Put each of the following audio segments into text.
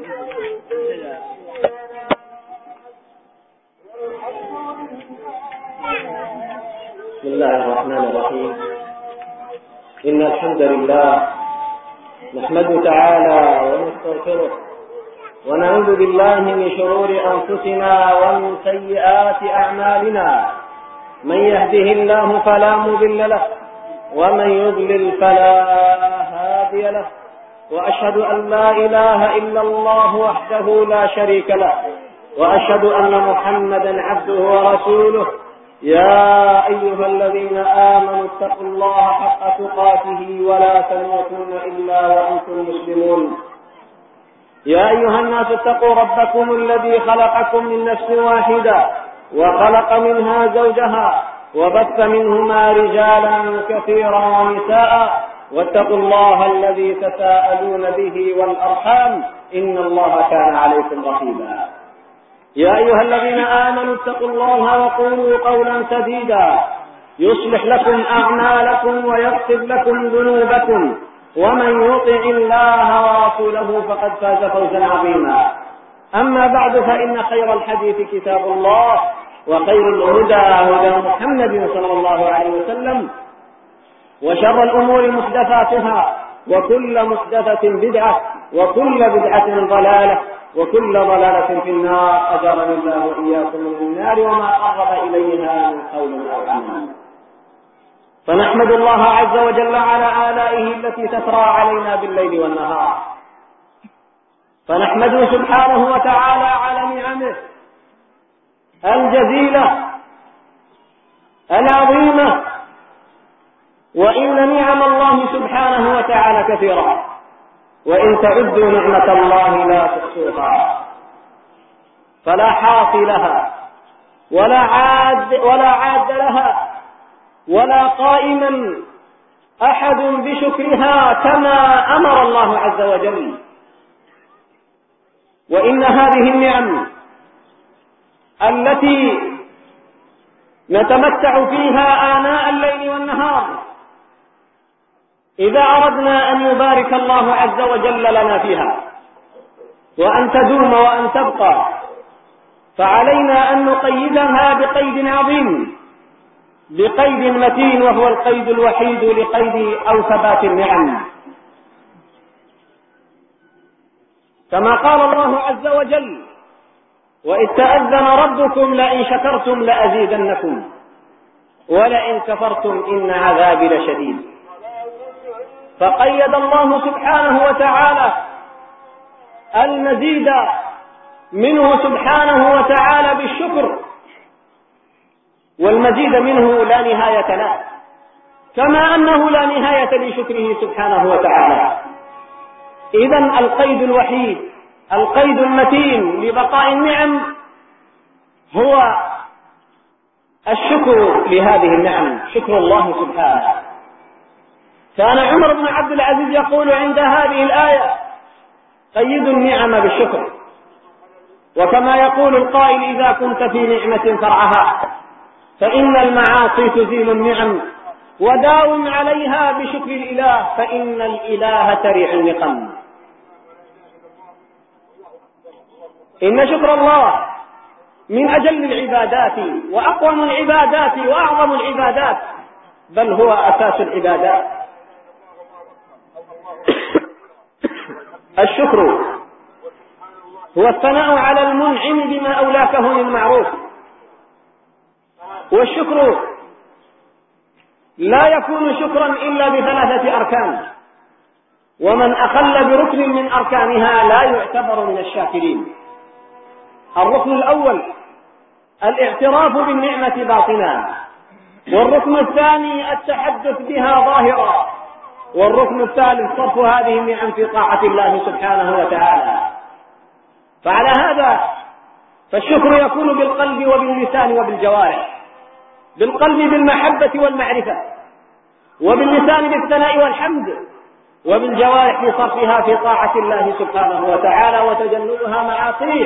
بسم الله الرحمن الرحيم. إن الحمد لله نحمده تعالى ونستغفره ونعوذ بالله من شرور أنفسنا ومن سيئات أعمالنا. من يهده الله فلا مضل له ومن يضلل فلا هادي له، وأشهد أن لا إله إلا الله وحده لا شريك له، وأشهد أن محمدا عبده ورسوله. يا أيها الذين آمنوا اتقوا الله حق تقاته ولا تموتن إلا وأنتم مسلمون. يا أيها الناس اتقوا ربكم الذي خلقكم من نفس واحدة وخلق منها زوجها وبث منهما رجالا كثيرا ونساء، واتقوا الله الذي تساءلون به والأرحام إن الله كان عليكم رقيبا. يا أيها الذين آمنوا اتقوا الله وقولوا قولا سديدا يصلح لكم أعمالكم ويغفر لكم ذنوبكم، ومن يطع الله ورسوله فقد فاز فوزا عظيما. أما بعد، فإن خير الحديث كتاب الله، وخير الهدى هدى محمد صلى الله عليه وسلم، وشر الأمور محدثاتها، وكل محدثة بدعة، وكل بدعة ضلالة، وكل ضلالة في النار. أجرني الله وإياكم من النار وما قرب إليها من قول أو عمل. فنحمد الله عز وجل على آلائه التي تسرى علينا بالليل والنهار، فنحمده سبحانه وتعالى على نعمه الجزيلة العظيمة. وإن نعم الله سبحانه وتعالى كثيرة، وإن تعدوا نعمة الله لا تحصوها، فلا حاصي لها ولا عاد لها، ولا قائما أحد بشكرها كما أمر الله عز وجل. وإن هذه النعم التي نتمتع فيها آناء الليل والنهار، إذا أردنا أن يبارك الله عز وجل لنا فيها وأن تدوم وأن تبقى، فعلينا أن نقيدها بقيد عظيم، بقيد متين، وهو القيد الوحيد لقيد أو ثبات النعم. كما قال الله عز وجل: وإذ تأذن ربكم لئن شكرتم لأزيدنكم ولئن كفرتم إن عذابي لشديد. فقيد الله سبحانه وتعالى المزيد منه سبحانه وتعالى بالشكر، والمزيد منه لا نهاية له، كما أنه لا نهاية لشكره سبحانه وتعالى. إذن القيد الوحيد، القيد المتين لبقاء النعم هو الشكر لهذه النعم، شكر الله سبحانه. كان عمر بن عبد العزيز يقول عند هذه الآية: قيدوا النعم بالشكر. وكما يقول القائل: إذا كنت في نعمة فرعها، فإن المعاصي تزيل النعم، وداوم عليها بشكر الإله، فإن الإله سريع النقم. إن شكر الله من أجل العبادات وأقوم العبادات وأعظم العبادات، بل هو أساس العبادات. الشكر هو الثناء على المنعم بما أولاكه من معروف، والشكر لا يكون شكرا إلا بثلاثة أركان، ومن أخل بركن من أركانها لا يعتبر من الشاكرين. الركن الأول الاعتراف بالنعمة باطنا، والركن الثاني التحدث بها ظاهرا، والركن الثالث صرف هذه النعم في طاعة الله سبحانه وتعالى. فعلى هذا فالشكر يكون بالقلب وباللسان وبالجوارح. بالقلب بالمحبة والمعرفة، وباللسان بالثناء والحمد، وبالجوارح بصرفها في طاعة الله سبحانه وتعالى وتجنبها معاصيه.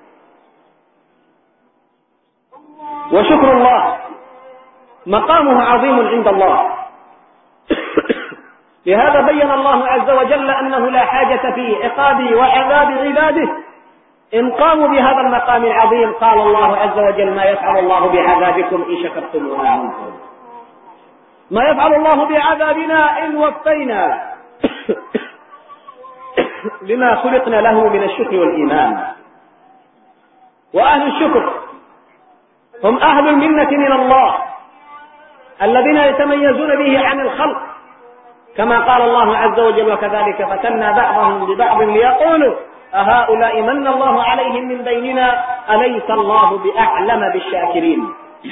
وشكر الله مقامه عظيم عند الله، لهذا بين الله عز وجل أنه لا حاجة في عقاب وعذاب عباده إن قاموا بهذا المقام العظيم. قال الله عز وجل: ما يفعل الله بعذابكم إن شكرتم وآمنتم. ما يفعل الله بعذابنا إن وفينا لما خلقنا له من الشكر والإيمان. وأهل الشكر هم أهل المنة من الله الذين يتميزون به عن الخلق، كما قال الله عز وجل: وكذلك فتنا بعضهم ببعض ليقولوا أهؤلاء من الله عليهم من بيننا أليس الله بأعلم بالشاكرين.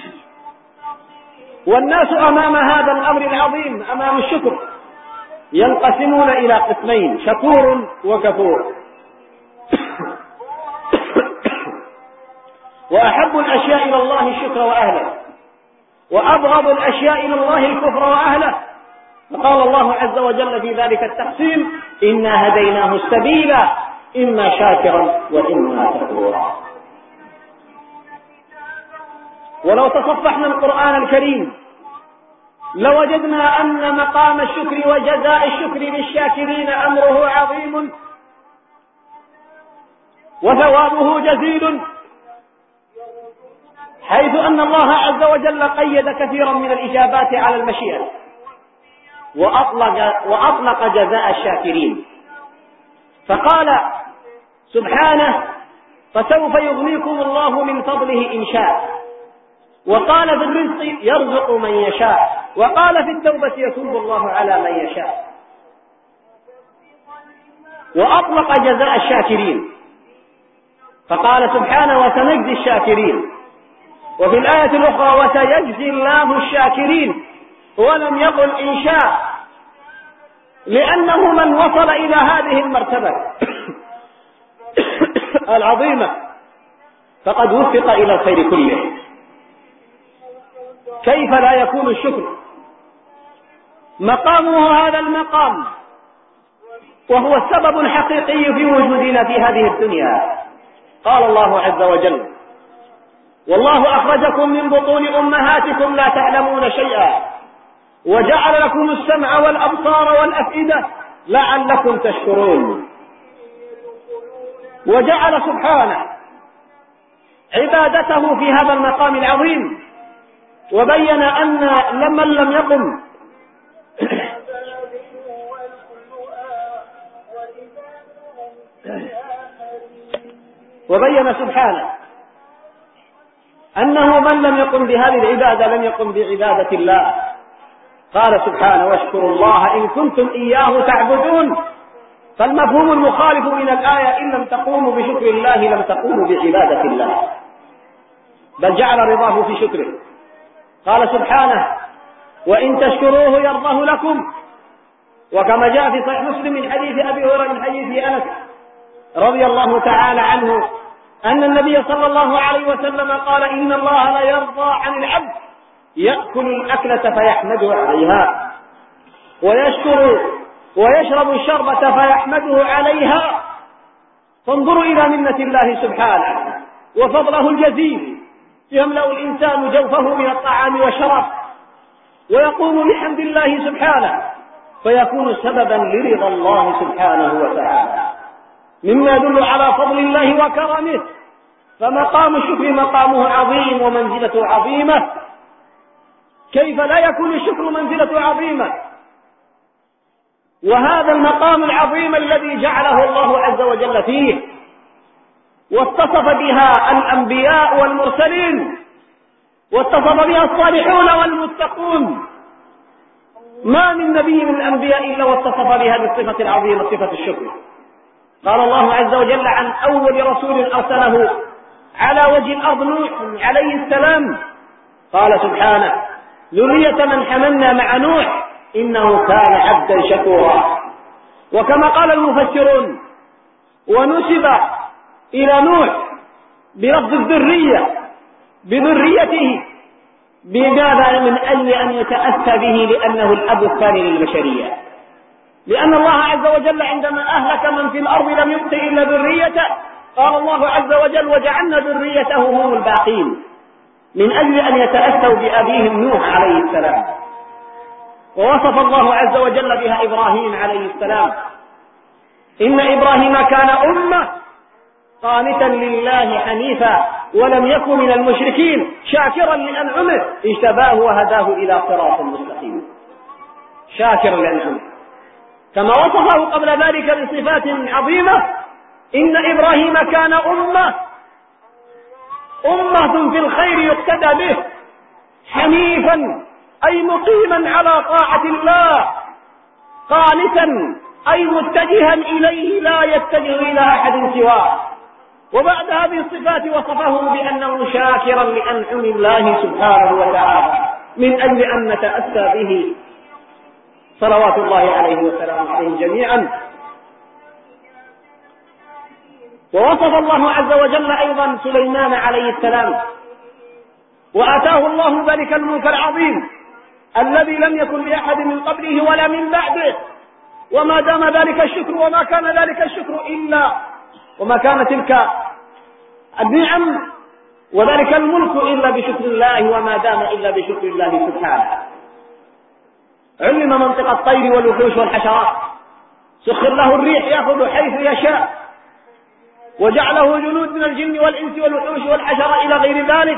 والناس أمام هذا الأمر العظيم، أمام الشكر، ينقسمون إلى قسمين: شكور وكفور. وأحب الأشياء إلى الله الشكر وأهله، وأبغض الأشياء إلى الله الكفر وأهله. فقال الله عز وجل في ذلك التقسيم: إنا هديناه السبيل إما شاكرا وإما كفورا. ولو تصفحنا القرآن الكريم لوجدنا أن مقام الشكر وجزاء الشكر للشاكرين أمره عظيم وثوابه جزيل، حيث أن الله عز وجل قيد كثيرا من الإجابات على المشيئة وأطلق جزاء الشاكرين، فقال سبحانه: فسوف يغنيكم الله من فضله إن شاء. وقال في الرزق: يرزق من يشاء. وقال في التوبة: يتوب الله على من يشاء. وأطلق جزاء الشاكرين فقال سبحانه: وسنجزي الشاكرين. وفي الآية الأخرى: وسيجزي الله الشاكرين. ولم يقل إن شاء، لأنه من وصل إلى هذه المرتبة العظيمة فقد وفق إلى الخير كله. كيف لا يكون الشكر مقامه هذا المقام، وهو السبب الحقيقي في وجودنا في هذه الدنيا؟ قال الله عز وجل: والله أخرجكم من بطون أمهاتكم لا تعلمون شيئا وجعل لكم السمع والأبصار والأفئدة لعلكم تشكرون. وجعل سبحانه عبادته في هذا المقام العظيم، وبين أن من لم يقم وبين سبحانه أنه من لم يقم بهذه العبادة لم يقم بعبادة الله. قال سبحانه: واشكروا الله إن كنتم إياه تعبدون. فالمفهوم المخالف من الآية: إن لم تقوموا بشكر الله لم تقوموا بعبادة الله، بل جعل رضاه في شكره. قال سبحانه: وإن تشكروه يرضه لكم. وكما جاء في صحيح مسلم من حديث أبي هريرة من حديث أنس رضي الله تعالى عنه أن النبي صلى الله عليه وسلم قال: إن الله لا يرضى عن العبد يأكل الأكلة فيحمده عليها ويشكر ويشرب الشربة فيحمده عليها. فانظروا إلى منة الله سبحانه وفضله الجزيل، يملأ الإنسان جوفه من الطعام والشراب ويقوم بحمد الله سبحانه، فيكون سببا لرضا الله سبحانه وتعالى، مما يدل على فضل الله وكرمه. فمقام الشكر مقامه عظيم ومنزلته عظيمة. كيف لا يكون الشكر منزلته عظيمة؟ وهذا المقام العظيم الذي جعله الله عز وجل فيه واتصف بها الأنبياء والمرسلين واتصف بها الصالحون والمتقون. ما من نبي من الأنبياء إلا واتصف بهذه الصفة العظيمة، صفة الشكر. قال الله عز وجل عن أول رسول أرسله على وجه الأرض: نوح عليه السلام. قال سبحانه: ذرية من حملنا مع نوح إنه كان عبدا شكورا. وكما قال المفسرون: ونسب إلى نوح بلفظ الذرية بذريته، بماذا؟ من أجل أن يتأسى به، لأنه الأب الثاني للبشرية. لأن الله عز وجل عندما أهلك من في الأرض لم يبق إلا ذريته، قال الله عز وجل: وجعلنا ذريته هم الباقين، من أجل أن يتأسوا بأبيهم نوح عليه السلام. ووصف الله عز وجل بها إبراهيم عليه السلام: إن إبراهيم كان أمة قانتا لله حنيفا ولم يكن من المشركين شاكرا لأنعمه اجتباه وهداه إلى صراط مستقيم. شاكرا لأنعمه، كما وصفه قبل ذلك بصفات عظيمة: إن إبراهيم كان أمة في الخير يقتدى به، حنيفا أي مقيما على طاعة الله، قانتا أي متجها إليه لا يتجه إلى أحد سواه. وبعد هذه الصفات وصفه بأنه شاكرا لأنعم الله سبحانه وتعالى، من أجل أن نتأسى به صلوات الله عليه وسلامه عليهم جميعا. ووصف الله عز وجل أيضا سليمان عليه السلام، وآتاه الله ذلك الملك العظيم الذي لم يكن لأحد من قبله ولا من بعده. وما دام ذلك الشكر، وما كان ذلك الشكر وما كان تلك النعم وذلك الملك إلا بشكر الله، وما دام إلا بشكر الله سبحانه. علم منطق الطير والوحوش والحشرات، سخر له الريح يأخذ حيث يشاء، وجعله جنود من الجن والإنس والوحوش والحشرة إلى غير ذلك.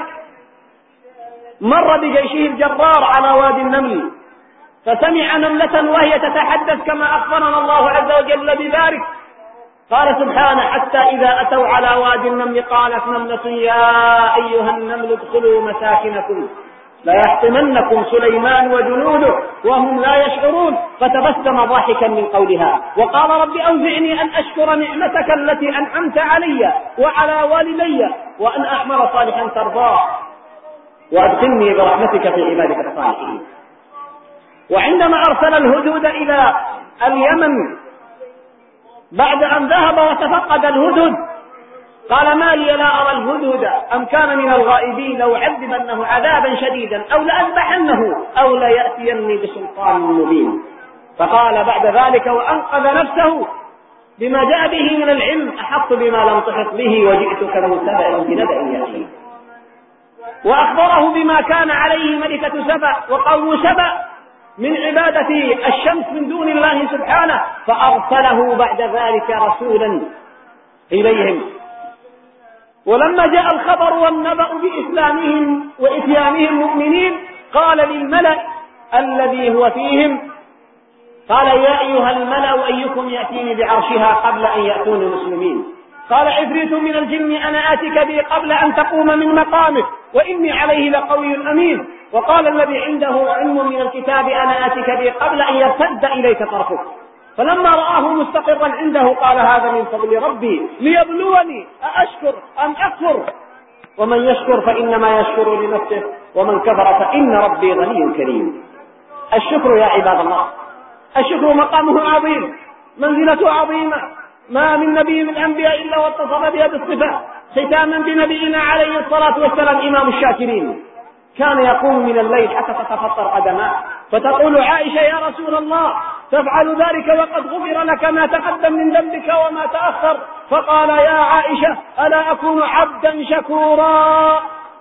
مر بجيشه الجرار على وادي النمل فسمع نملة وهي تتحدث كما أخبرنا الله عز وجل بذلك. قال سبحانه: حتى إذا أتوا على وادي النمل قالت نملة يا أيها النمل ادخلوا مساكنكم لا يحطمنكم سليمان وجنوده وهم لا يشعرون، فتبسم ضاحكا من قولها وقال: رب أوزعني أن أشكر نعمتك التي أنعمت علي وعلى والدي وأن أعمل صالحا ترضاه وأدخلني برحمتك في عبادك الصالحين. وعندما أرسل الهدهد إلى اليمن بعد أن ذهب وتفقد الهدهد قال: ما لي لا أرى الهدهد أم كان من الغائبين، لو عذبنه عذابا شديدا أو لأذبحنه أو ليأتيني بسلطان مبين. فقال بعد ذلك وأنقذ نفسه بما جاء به من العلم: أحط بما لم تحط به وجئتك من سبأ بنبأ يقين. وأخبره بما كان عليه ملكة سبأ وقوم سبأ من عبادة الشمس من دون الله سبحانه، فأرسله بعد ذلك رسولا إليهم. ولما جاء الخبر والنبأ بإسلامهم وإتيانهم مؤمنين قال للملأ الذي هو فيهم: قال يا أيها الملأ أيكم يأتيني بعرشها قبل أن يأتوني مسلمين؟ قال عفريت من الجن أنا آتك به قبل أن تقوم من مقامك وإني عليه لقوي أمين. وقال الذي عنده علم من الكتاب أنا آتك به قبل أن يرتد إليك طرفك. فلما رآه مستقرا عنده قال هذا من فضل ربي ليبلوني أأشكر أم أكفر، ومن يشكر فإنما يشكر لنفسه ومن كفر فإن ربي غني كريم. الشكر يا عباد الله، الشكر مقامه عظيم، منزلته عظيمة، ما من نبي من الأنبياء إلا واتصف بها بالصفة. ختاما بنبينا عليه الصلاة والسلام إمام الشاكرين، كان يقوم من الليل حتى تتفطر قدماه فتقول عائشة: يا رسول الله تفعل ذلك وقد غفر لك ما تقدم من ذنبك وما تأخر؟ فقال: يا عائشة ألا أكون عبدا شكورا؟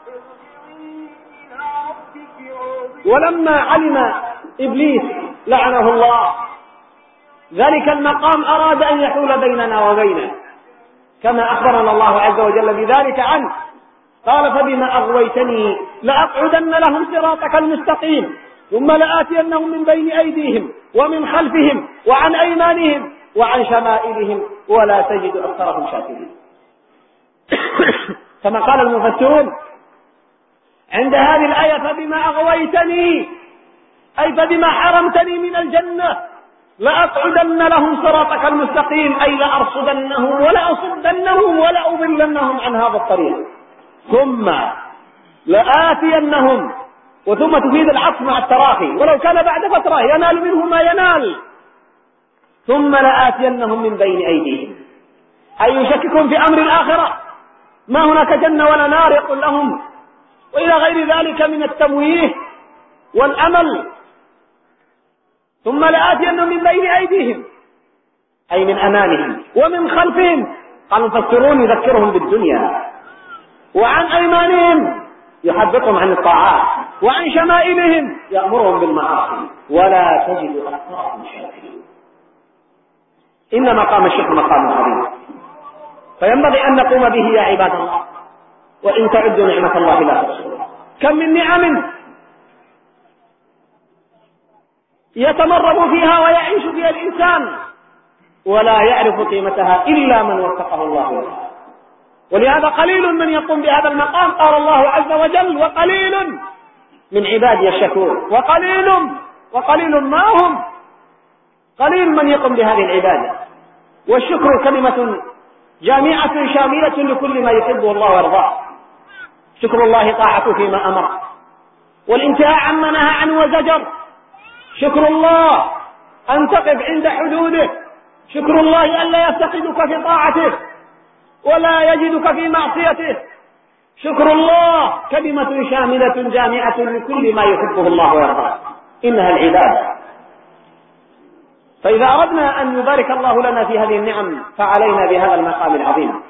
ولما علم إبليس لعنه الله ذلك المقام أراد أن يحول بيننا وبينه، كما أخبرنا الله عز وجل بذلك عنه. قال: فبما أغويتني لأقعدن لهم صراطك المستقيم ثم لآتينهم من بين أيديهم ومن خلفهم وعن أيمانهم وعن شمائلهم ولا تجد أكثرهم شاكرين. كما قال المفسرون عند هذه الآية: فبما أغويتني أي فبما حرمتني من الجنة لأقعدن لهم صراطك المستقيم، أي لأرصدنهم ولأصدنهم ولأضلنهم عن هذا الطريق، ثم لآتينهم، وثم تفيد العطف مع التراخي ولو كان بعد فترة ينال منه ما ينال، ثم لآتينهم من بين أيديهم، أي يشككون في أمر الآخرة، ما هناك جنة ولا نار يقول لهم، وإلى غير ذلك من التمويه والأمل. ثم لآتينهم من بين أيديهم أي من أمامهم ومن خلفهم، قال المفسرون يذكرهم بالدنيا، وعن أيمانهم يحبطهم عن الطاعات، وعن شمائلهم يأمرهم بالمعاصي، ولا تجد أكثرهم شاكرين. إن مقام الشكر مقام عظيم، فينبغي أن نقوم به يا عباد الله، وإن تعدوا نعمة الله لا تحصوها. كم من نعم يتمرد فيها ويعيش فيها الإنسان ولا يعرف قيمتها إلا من وفقه الله لها. ولهذا قليل من يقوم بهذا المقام. قال الله عز وجل: وقليل من عبادي الشكور. وقليل ما هم، قليل من يقوم بهذه العبادة. والشكر كلمة جامعة شاملة لكل ما يحبه الله ويرضاه. شكر الله طاعته فيما أمر، والانتهاء عما نهى عنه وزجر. شكر الله أن تقف عند حدوده. شكر الله ألا يفتقدك في طاعته ولا يجدك في معصيته. شكر الله كلمة شاملة جامعة لكل ما يحبه الله ويرضاه، إنها العبادة. فإذا أردنا أن يبارك الله لنا في هذه النعم فعلينا بهذا المقام العظيم.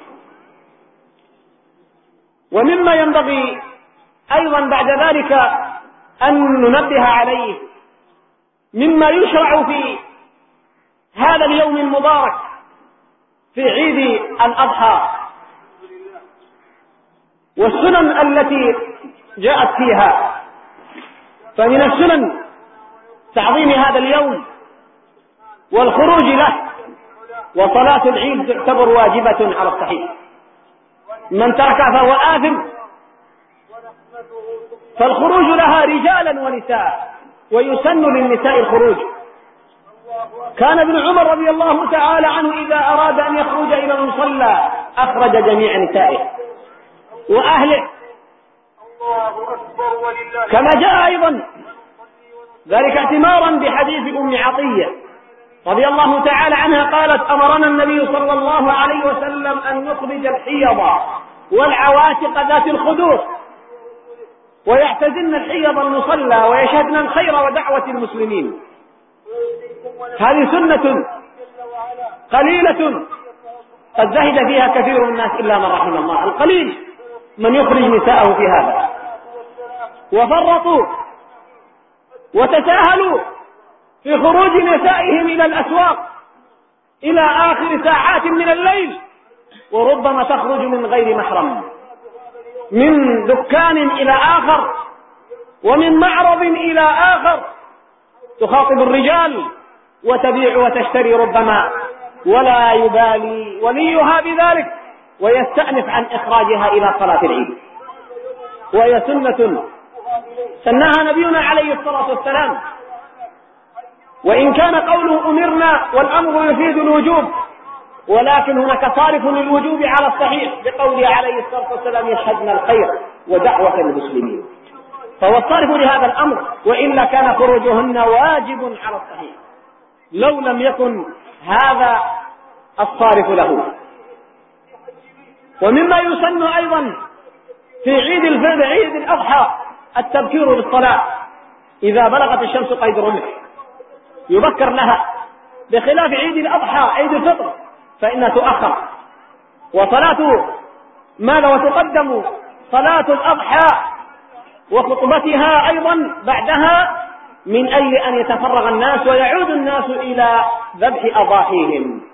ومما ينبغي أيضا بعد ذلك أن ننبه عليه مما يشرع في هذا اليوم المبارك في عيد الأضحى والسنن التي جاءت فيها. فمن السنن تعظيم هذا اليوم والخروج له، وصلاة العيد تعتبر واجبة على الصحيح، من تركها فهو آثم. فالخروج لها رجالا ونساء، ويسن للنساء الخروج. كان ابن عمر رضي الله تعالى عنه إذا أراد أن يخرج إلى المصلى أخرج جميع نسائه وأهله، كما جاء أيضا ذلك اعتمارا بحديث أم عطية رضي الله تعالى عنها قالت: أمرنا النبي صلى الله عليه وسلم أن نخرج الحيض والعواتق ذات الخدور ويعتزلن الحيض المصلى ويشهدن الخير ودعوة المسلمين. هذه سنة قليلة قد زهد فيها كثير من الناس إلا من رحم الله. القليل من يخرج نساءه في هذا، وفرطوا وتساهلوا في خروج نسائهم إلى الأسواق إلى آخر ساعات من الليل، وربما تخرج من غير محرم، من دكان إلى آخر ومن معرض إلى آخر، تخاطب الرجال وتبيع وتشتري ربما، ولا يبالي وليها بذلك، ويستأنف عن إخراجها إلى صلاة العيد. وهي سنة سناها نبينا عليه الصلاة والسلام، وإن كان قوله أمرنا والأمر يفيد الوجوب، ولكن هناك صارف للوجوب على الصحيح بقوله عليه الصلاة والسلام: يشهدن الخير ودعوة المسلمين. فهو الصارف لهذا الأمر، وإلا كان خروجهن واجب على الصحيح لو لم يكن هذا الصارف له. ومما يسن أيضا في عيد الفطر عيد الأضحى التبكير للصلاة. إذا بلغت الشمس قيد رمح يبكر لها، بخلاف عيد الأضحى عيد الفطر فإنها تؤخر. وصلاة ماذا وتقدم صلاة الأضحى وخطبتها أيضا بعدها من أجل أن يتفرغ الناس ويعود الناس إلى ذبح أضاحيهم.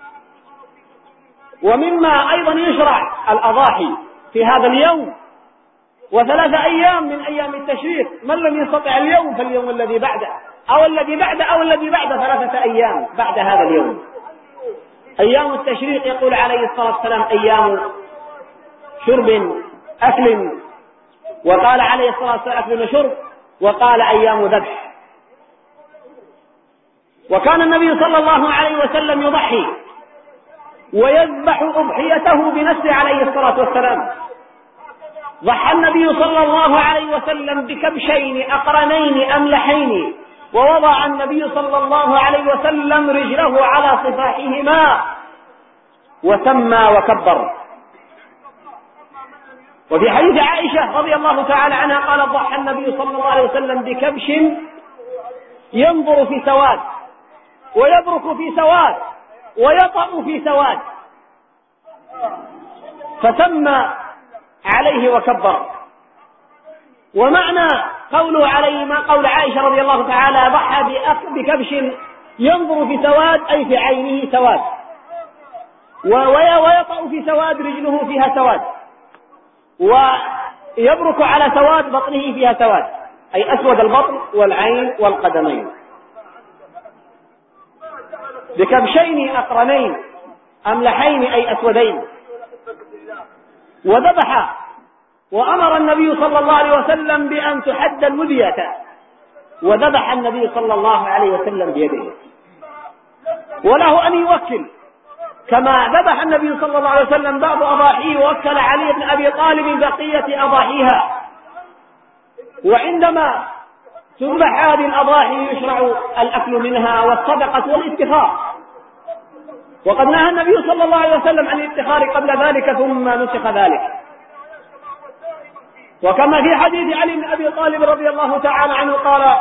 ومما أيضا يشرع الأضاحي في هذا اليوم، و3 أيام من أيام التشريق، من لم يستطع اليوم فاليوم الذي بعده أو الذي بعده أو الذي بعده، 3 أيام بعد هذا اليوم. أيام التشريق يقول عليه الصلاة والسلام: أيام شرب أكل، وقال عليه الصلاة والسلام: أكل وشرب، وقال أيام ذبح. وكان النبي صلى الله عليه وسلم يضحي ويذبح أضحيته بنفسه عليه الصلاة والسلام. ضحى النبي صلى الله عليه وسلم بكبشين أقرنين أملحين، ووضع النبي صلى الله عليه وسلم رجله على صفاحهما وسمى وكبر. وفي حديث عائشة رضي الله تعالى عنها قال: ضحى النبي صلى الله عليه وسلم بكبش ينظر في سواد ويبرك في سواد ويطأ في سواد، فسمى عليه وكبر. ومعنى قوله عليه ما قول عائشة رضي الله تعالى ضحى بكبش ينظر في سواد، أي في عينه سواد، ويطأ في سواد رجله فيها سواد، ويبرك على سواد بطنه فيها سواد، أي أسود البطن والعين والقدمين، بكبشين أقرنين أملحين أي أسودين. وذبح، وأمر النبي صلى الله عليه وسلم بأن تحد الودية، وذبح النبي صلى الله عليه وسلم بيده، وله أن يوكل، كما ذبح النبي صلى الله عليه وسلم بعض أضاحيه ووكل علي بن أبي طالب بقية أضاحيها. وعندما تذبح هذه الأضاحي يشرع الأكل منها والصدقة والادخار، وقد نهى النبي صلى الله عليه وسلم عن الادخار قبل ذلك ثم نسخ ذلك. وكما في حديث علي بن أبي طالب رضي الله تعالى عنه قال: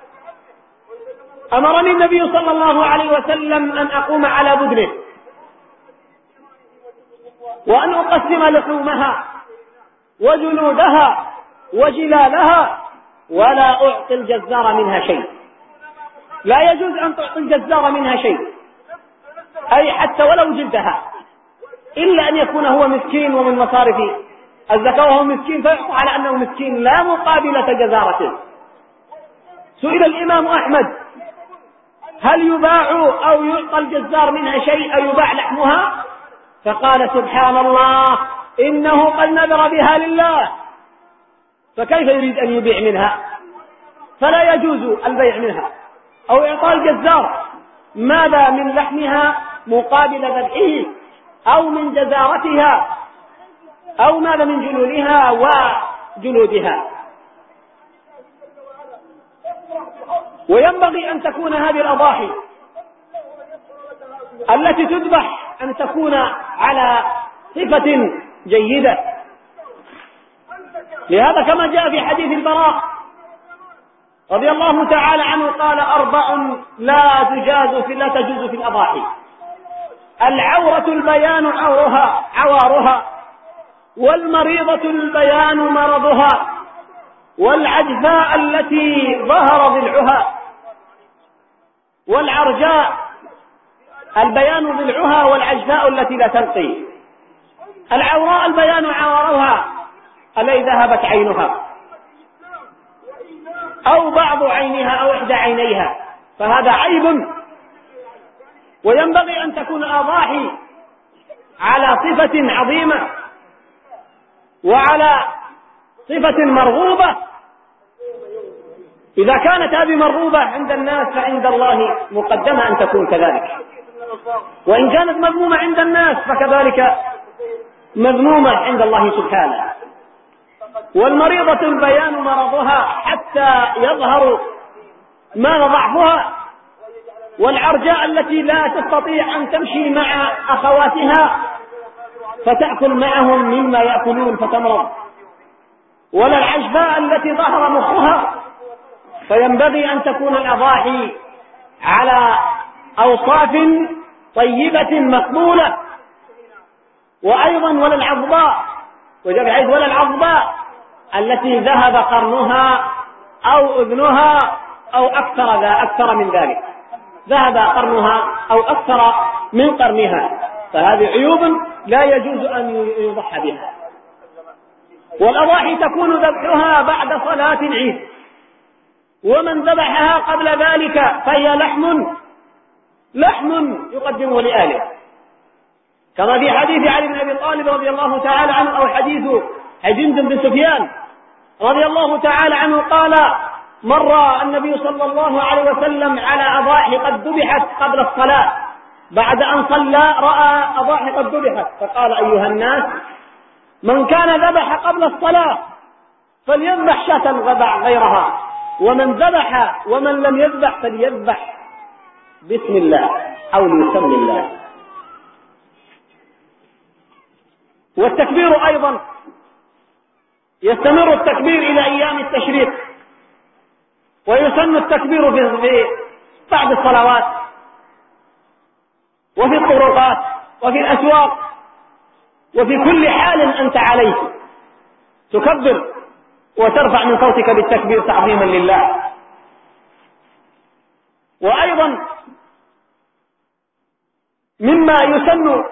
أمرني النبي صلى الله عليه وسلم أن أقوم على بدنه وأن أقسم لحومها وجلودها وجلالها، ولا أعطي الجزار منها شيء. لا يجوز أن تعطي الجزار منها شيء، أي حتى ولو جلدها، إلا أن يكون هو مسكين ومن مصارف الزكاة وهو مسكين فيعطى على أنه مسكين لا مقابلة جزارته. سئل الإمام أحمد: هل يباع أو يعطى الجزار منها شيء أو يباع لحمها؟ فقال: سبحان الله، إنه قد نذر بها لله، فكيف يريد أن يبيع منها؟ فلا يجوز البيع منها أو إعطاء الجزار ماذا من لحمها مقابل ذبحه، أو من جزارتها، أو ماذا من جلولها وجلودها. وينبغي أن تكون هذه الأضاحي التي تذبح أن تكون على صفة جيدة، لهذا كما جاء في حديث البراء رضي الله تعالى عنه قال: 4 لا تجوز في الأضاحي: العورة البيان عوارها، والمريضة البيان مرضها، والعجفاء التي ظهر ضلعها، والعرجاء البيان ضلعها، والعجفاء التي لا تنقي. العوراء البيان عوارها التي ذهبت عينها أو بعض عينها أو إحدى عينيها، فهذا عيب. وينبغي أن تكون الأضاحي على صفة عظيمة وعلى صفة مرغوبة. إذا كانت هذه مرغوبة عند الناس فعند الله مقدمة أن تكون كذلك، وإن كانت مذمومة عند الناس فكذلك مذمومة عند الله سبحانه. والمريضة البيان مرضها حتى يظهر ما ضعفها، والعرجاء التي لا تستطيع أن تمشي مع أخواتها فتأكل معهم مما يأكلون فتمرض، ولا العجفاء التي ظهر مخها. فينبغي أن تكون الأضاحي على أوصاف طيبة مقبولة. وأيضا ولا العضباء، وجاء بحيث ولا العضباء التي ذهب قرنها أو أذنها أو أكثر من ذلك، ذهب قرنها أو أكثر من قرنها، فهذه عيوب لا يجوز أن يضحى بها. والأضاحي تكون ذبحها بعد صلاة العيد، ومن ذبحها قبل ذلك فهي لحم يقدمه لأهله، كما في حديث علي بن أبي طالب رضي الله تعالى عنه، أو حديث جندب بن سفيان رضي الله تعالى عنه قال: مر النبي صلى الله عليه وسلم على أضاحي قد ذبحت قبل الصلاة، بعد أن صلى رأى أضاحي قد ذبحت، فقال: أيها الناس، من كان ذبح قبل الصلاة فليذبح شاة غيرها، ومن ذبح ومن لم يذبح فليذبح بسم الله أو ليسمي الله. والتكبير أيضا يستمر التكبير إلى أيام التشريق، ويسن التكبير في بعض الصلوات وفي الطرقات وفي الأسواق وفي كل حال أنت عليه تكبر، وترفع من صوتك بالتكبير تعظيما لله. وأيضا مما يسن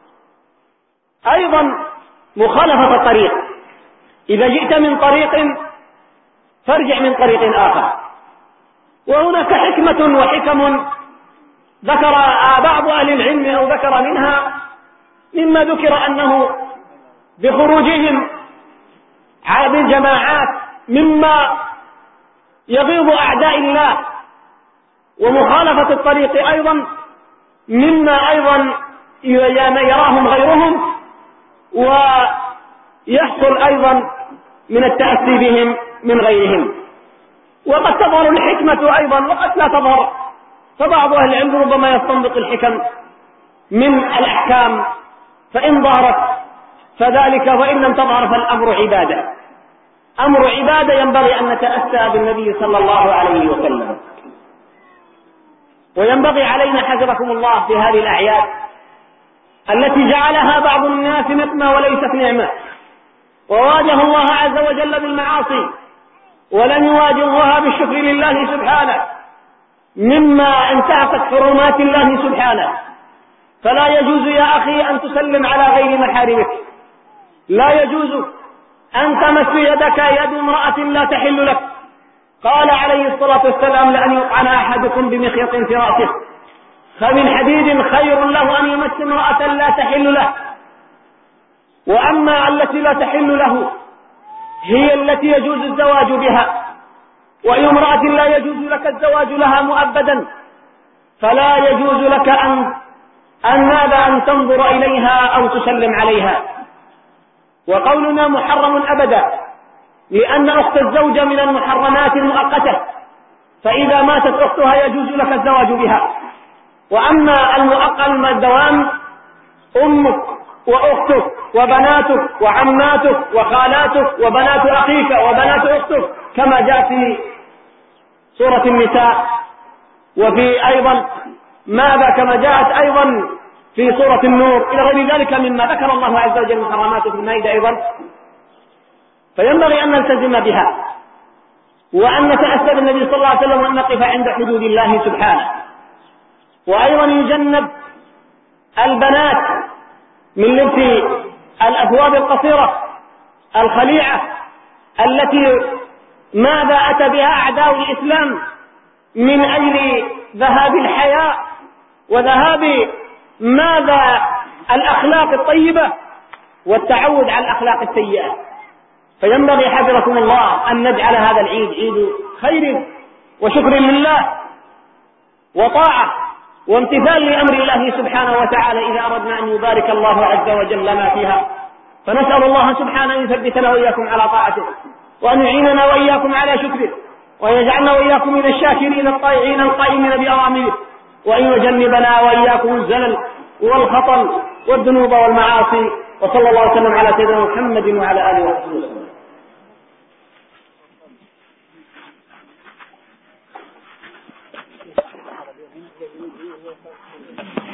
أيضا مخالفة الطريق. إذا جئت من طريق فارجع من طريق آخر. وهناك حكمة وحكم ذكر بعض أهل العلم أو ذكر منها مما ذكر أنه بخروجهم بالجماعات مما يغيظ أعداء الله، ومخالفة الطريق أيضا مما أيضا يراهم غيرهم ويحصل أيضا من التأسي بهم من غيرهم. وقد تظهر الحكمة أيضا وقد لا تظهر، فبعض أهل العلم ربما يستنبط الحكم من الأحكام، فإن ظهرت فذلك، وإن لم تظهر فالأمر عبادة. أمر عبادة ينبغي أن نتأسى بالنبي صلى الله عليه وسلم. وينبغي علينا حفظكم الله في هذه الأعياد التي جعلها بعض الناس نقمة وليست نعمة، وواجه الله عز وجل بالمعاصي ولم يواجهها بالشكر لله سبحانه، مما انتهكت حرمات الله سبحانه. فلا يجوز يا أخي أن تسلم على غير محارمك، لا يجوز أن تمس يدك يد امرأة لا تحل لك. قال عليه الصلاة والسلام: لأن يطعن أحدكم بمخيط في رأسه فمن حديد خير له أن يمس امرأة لا تحل له. وأما التي لا تحل له هي التي يجوز الزواج بها، وأي امرأة لا يجوز لك الزواج لها مؤبدا، فلا يجوز لك أن تنظر إليها أو تسلم عليها. وقولنا محرم أبدا، لأن أخت الزوجة من المحرمات المؤقتة، فإذا ماتت أختها يجوز لك الزواج بها. وأما المؤقت الدوام أمك وأختك وبناتك وعماتك وخالاتك وبنات أخيك وبنات أختك، كما جاء في سورة النساء، وفي أيضا ماذا كما جاءت أيضا في سورة النور، إلى غير ذلك مما ذكر الله عز وجل محرماته في المائدة أيضا. فينبغي أن نلتزم بها وأن نتأسى بالنبي صلى الله عليه وسلم وأن نقف عند حدود الله سبحانه. وأيضا يجنب البنات من لبس الأثواب القصيرة الخليعة التي ماذا أتى بها أعداء الإسلام من أجل ذهاب الحياء وذهاب ماذا الأخلاق الطيبة والتعود على الأخلاق السيئة. فينبغي حفظكم الله أن نجعل هذا العيد عيد خير وشكر لله وطاعة وامتثال لأمر الله سبحانه وتعالى إذا أردنا أن يبارك الله عز وجل لنا فيها. فنسأل الله سبحانه أن يثبتنا وإياكم على طاعته، وأن يعيننا وإياكم على شكره، ويجعلنا وإياكم من الشاكرين الطائعين القائمين بأوامره، وأن يجنبنا وإياكم الزلل والخطل والذنوب والمعاصي. وصلى الله وسلم على سيدنا محمد وعلى آله وصحبه وسلم.